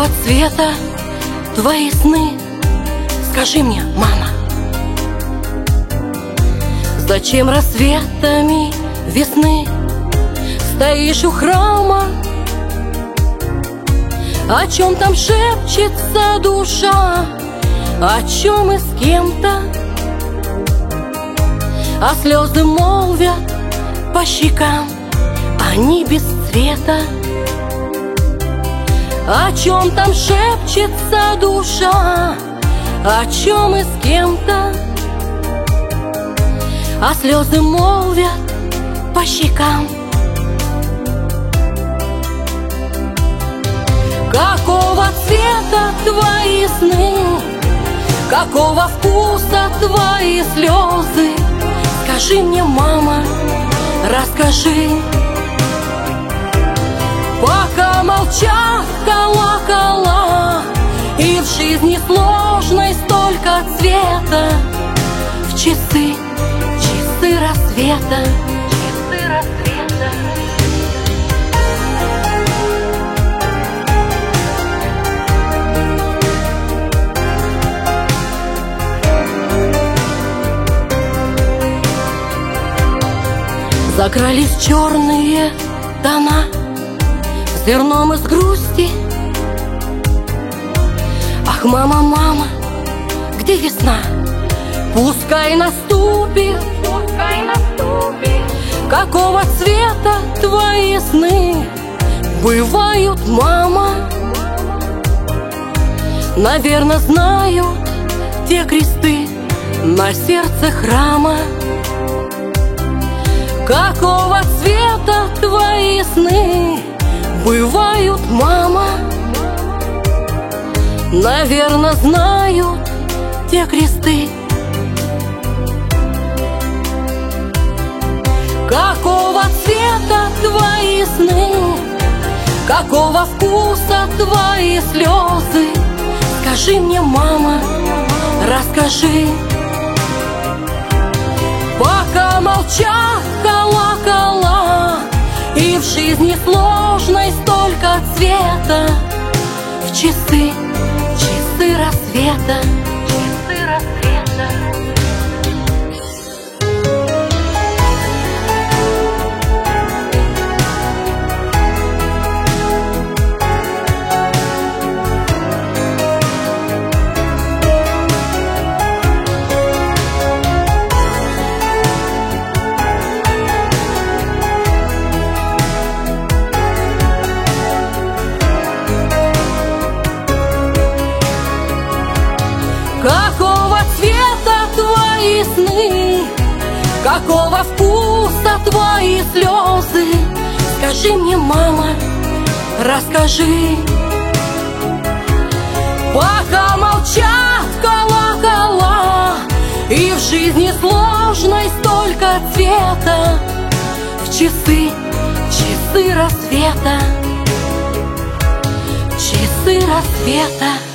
Какого цвета твои сны? Скажи мне, мама. Зачем рассветами весны стоишь у храма? О чем там шепчется душа? О чем и с кем-то? А слезы молвят по щекам, они без цвета. О чем там шепчется душа? О чем и с кем-то? А слезы молвят по щекам. Какого цвета твои сны? Какого вкуса твои слезы? Скажи мне, мама, расскажи. Пока молчат колокола, и в жизни сложной столько цвета, в часы рассвета, часы рассвета. Закрались черные тона зерном из грусти. Ах, мама, мама, где весна? Пускай наступит, пускай наступит. Какого цвета твои сны бывают, мама? Наверно, знают те кресты на сердце храма. Какого цвета твои сны бывают, мама? Наверно, знают те кресты. Какого цвета твои сны? Какого вкуса твои слезы? Скажи мне, мама, расскажи. Пока молчат колокола, и в жизни сложной столько цвета, в часы рассвета, часы рассвета. Какого цвета твои сны? Какого вкуса твои слезы? Скажи мне, мама, расскажи. Пока молчат колокола, и в жизни сложной столько цвета, в часы рассвета, часы рассвета.